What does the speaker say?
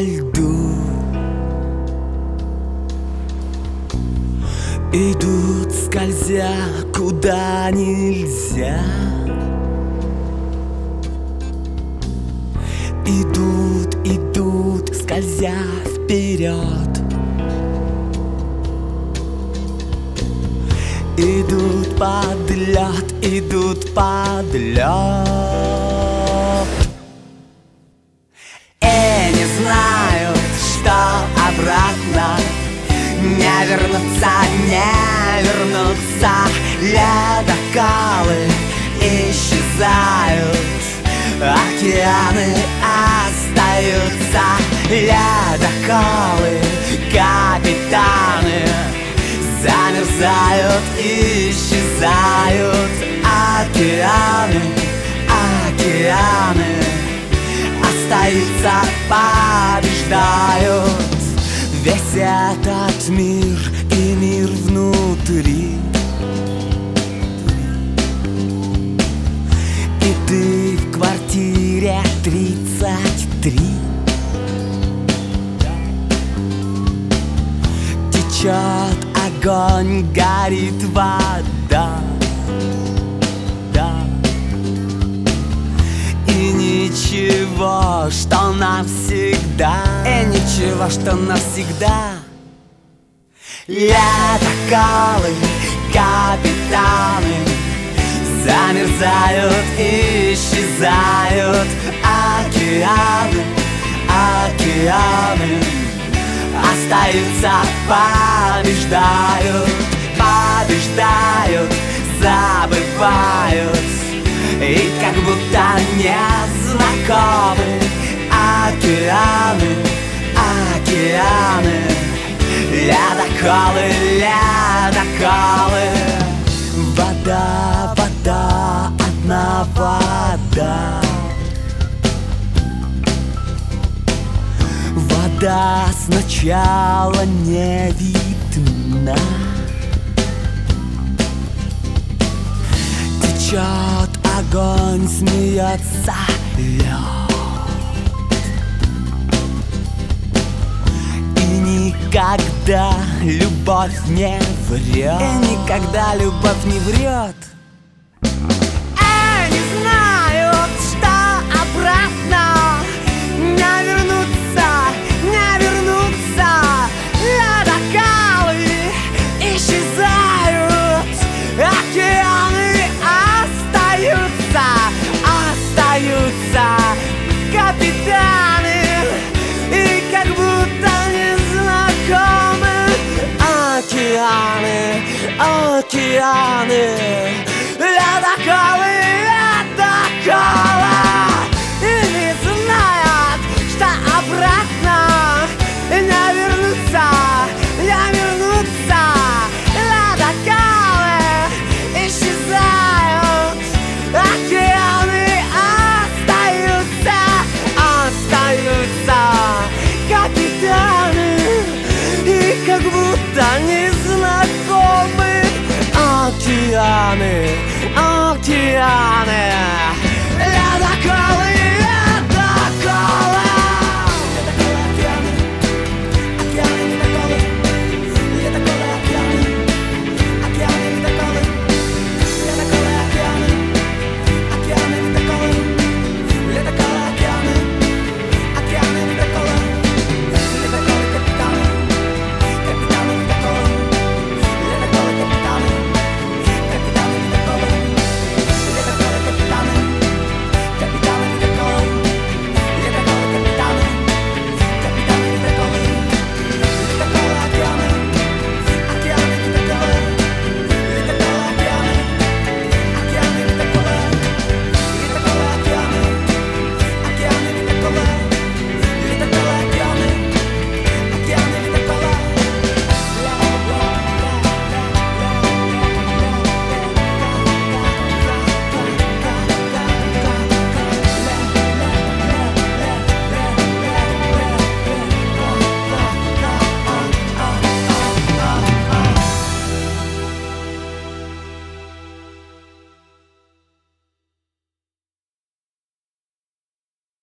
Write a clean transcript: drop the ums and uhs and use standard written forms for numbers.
льду. Идут, скользя, куда нельзя. Идут, идут, скользя вперед. Идут под лед, идут под лед. И не знают, что обратно не вернуться, не вернуться. Ледоколы исчезают, океаны остаются. Ледоколы, капитаны замерзают, исчезают. Океаны, океаны остаются, побеждают. Весь этот мир и мир внутри. И ты в квартире 33. Течет огонь, горит вода. И ничего, что навсегда. И ничего, что навсегда. Ледоколы, капитаны замерзают, исчезают. Океаны, океаны остаются, побеждают, побеждают, забывают. И как будто не знакомы. Океаны, океаны, ледоколы, ледоколы. Вода, вода, одна вода. Вода сначала не видна. Течет огонь, смеется лед. И никогда любовь не врет. И никогда любовь не врет. Не знают, что обратно не вернуться, не вернуться. Ледоколы исчезают, океаны остаются, остаются. Капитаны и как будто незнакомы. Океаны, океаны, ледоколы.